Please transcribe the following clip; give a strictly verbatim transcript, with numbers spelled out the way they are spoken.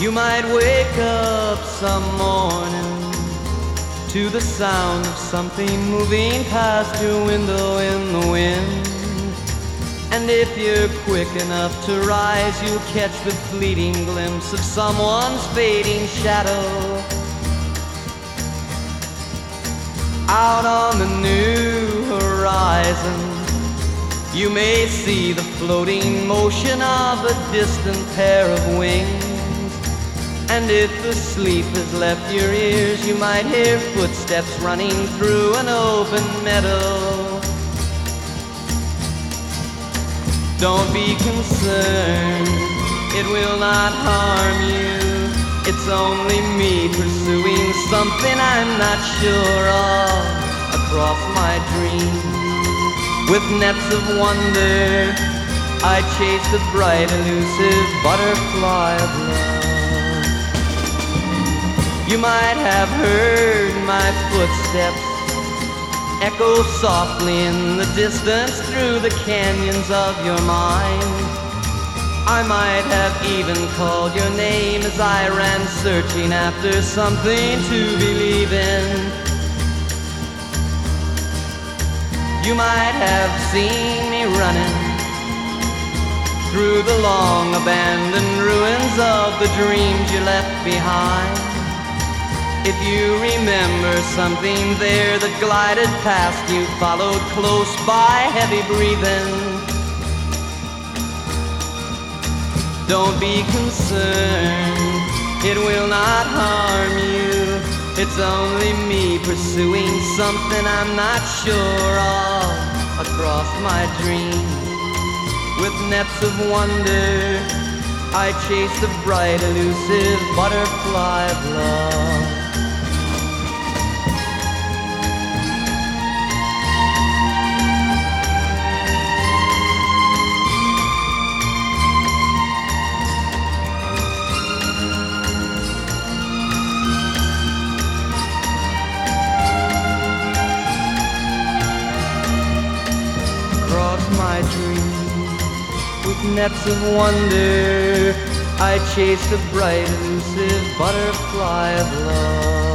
You might wake up some morning to the sound of something moving past your window in the wind. And if you're quick enough to rise, you'll catch the fleeting glimpse of someone's fading shadow. Out on the new horizon, you may see the floating motion of a distant pair of wings. And if the sleep has left your ears, you might hear footsteps running through an open meadow. Don't be concerned, it will not harm you. It's only me pursuing something I'm not sure of across my dreams. With nets of wonder, I chase the bright, elusive butterfly of love. You might have heard my footsteps echo softly in the distance through the canyons of your mind. I might have even called your name as I ran searching after something to believe in. You might have seen me running through the long abandoned ruins of the dreams you left behind. If you remember something there that glided past you, followed close by, heavy breathing, don't be concerned, it will not harm you. It's only me pursuing something I'm not sure of across my dreams. With nets of wonder, I chase the bright, elusive butterfly of love. My dreams, with nets of wonder, I chase the bright, elusive butterfly of love.